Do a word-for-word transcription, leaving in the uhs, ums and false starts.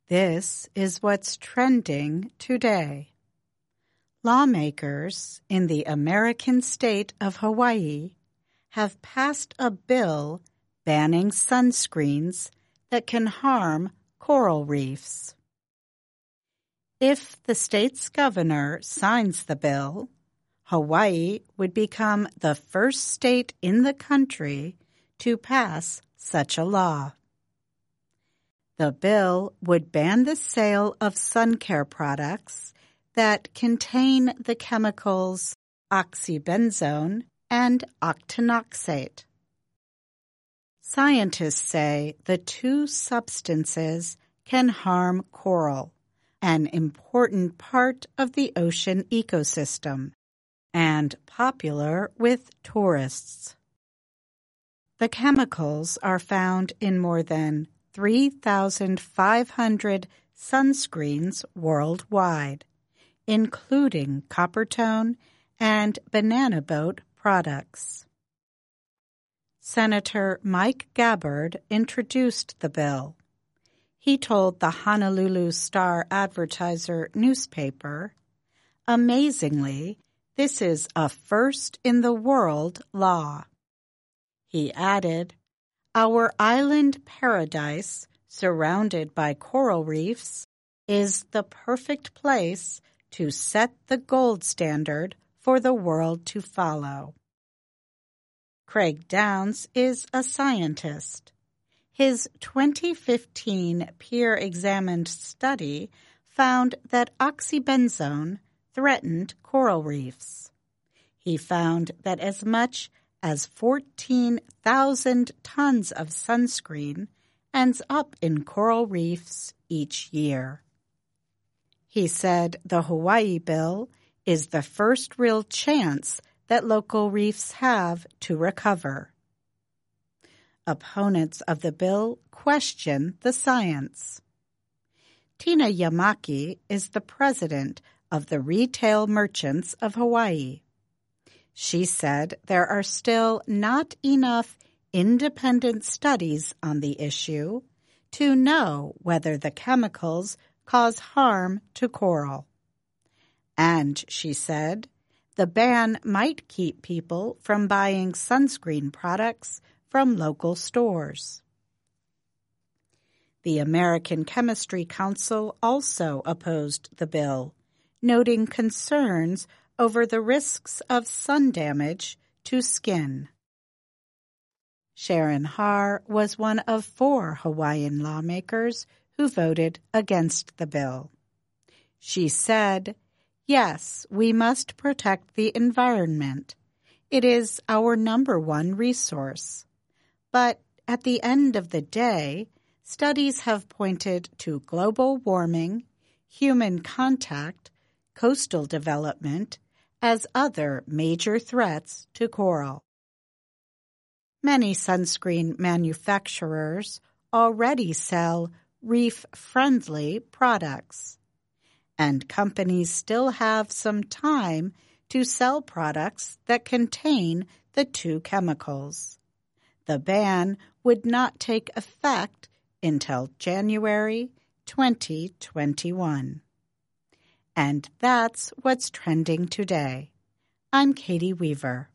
This is what's trending today. Lawmakers in the American state of Hawaii have passed a bill banning sunscreens that can harm coral reefs. If the state's governor signs the bill, Hawaii would become the first state in the country to pass such a law. The bill would ban the sale of sun care products that contain the chemicals oxybenzone and octinoxate. Scientists say the two substances can harm coral, an important part of the ocean ecosystem, and popular with tourists. The chemicals are found in more than three thousand five hundred sunscreens worldwide, including Coppertone and Banana Boat products. Senator Mike Gabbard introduced the bill. He told the Honolulu Star-Advertiser newspaper, "Amazingly, this is a first-in-the-world law." He added, "Our island paradise, surrounded by coral reefs, is the perfect place to set the gold standard for the world to follow." Craig Downs is a scientist. His twenty fifteen peer-examined study found that oxybenzone threatened coral reefs. He found that as much as fourteen thousand tons of sunscreen ends up in coral reefs each year. He said the Hawaii bill is the first real chance that local reefs have to recover. Opponents of the bill question the science. Tina Yamaki is the president of the Retail Merchants of Hawaii. She said there are still not enough independent studies on the issue to know whether the chemicals cause harm to coral. And, she said, the ban might keep people from buying sunscreen products from local stores. The American Chemistry Council also opposed the bill, noting concerns over the risks of sun damage to skin. Sharon Har was one of four Hawaiian lawmakers who voted against the bill. She said, "Yes, we must protect the environment. It is our number one resource. But at the end of the day, studies have pointed to global warming, human contact, coastal development as other major threats to coral." Many sunscreen manufacturers already sell reef-friendly products, and companies still have some time to sell products that contain the two chemicals. The ban would not take effect until January twenty twenty-one. And that's what's trending today. I'm Katie Weaver.